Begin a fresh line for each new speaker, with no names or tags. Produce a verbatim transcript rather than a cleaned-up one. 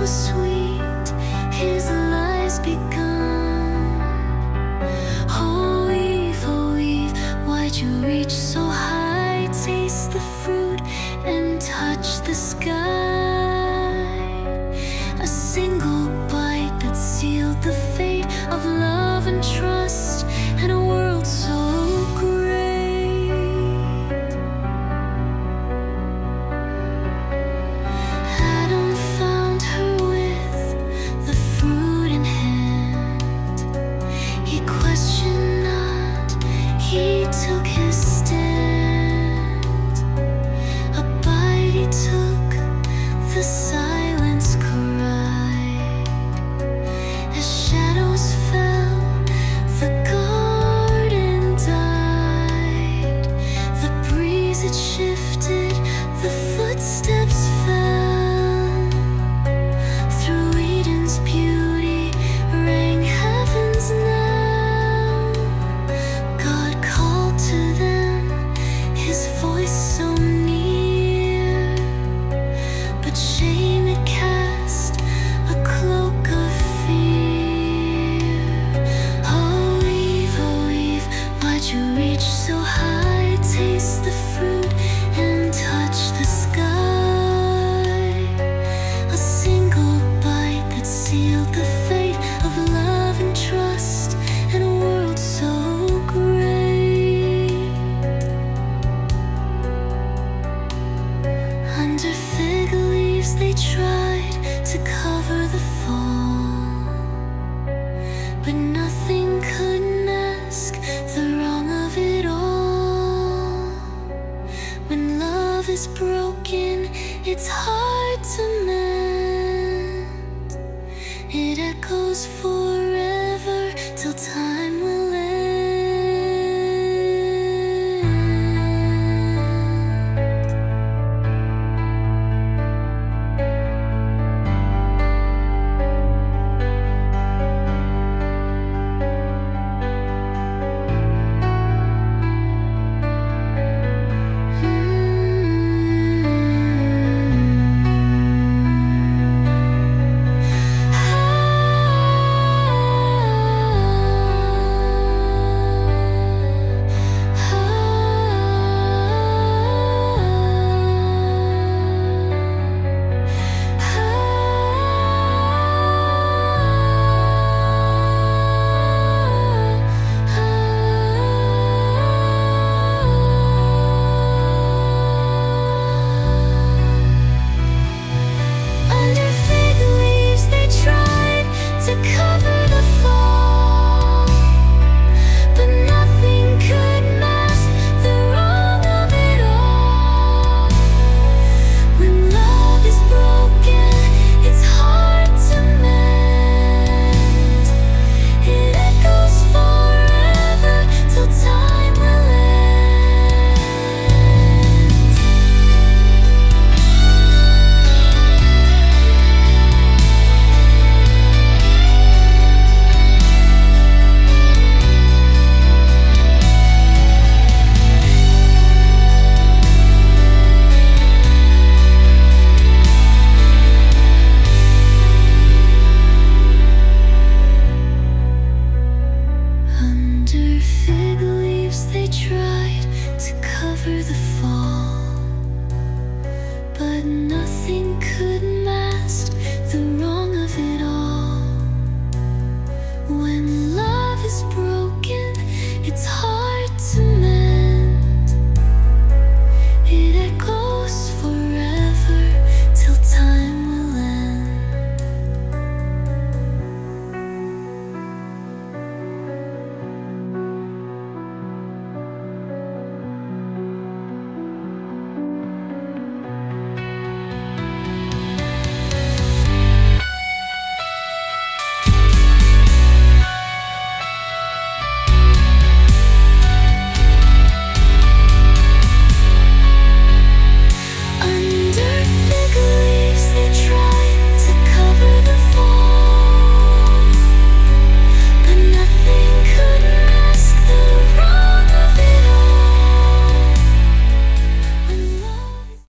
was sweet, his lies begun. Oh Eve, oh Eve, why'd you reach so high? Taste the fruit and touch the sky. A single bite that sealed the fate of love and trust and a world so great. Adam found her with the fruit in hand. He questioned not, he took his stand. A bite he took, the silence cried. As shadows fell, the garden died. The breeze it shifted, the footsteps fell. Through Eden's beauty rang heaven's knell. God called to them, his voice so near. But shame it cast a cloak of fear. Oh Eve, oh Eve, why'd you reach so high? Taste the fruit and touch the sky. A single bite that sealed the fate of love and trust and a world so great. Under fig leaves they tried to cover the fall, but nothing could mask the wrong of it all. When love is broken, it's hard to mend. It echoes forever till time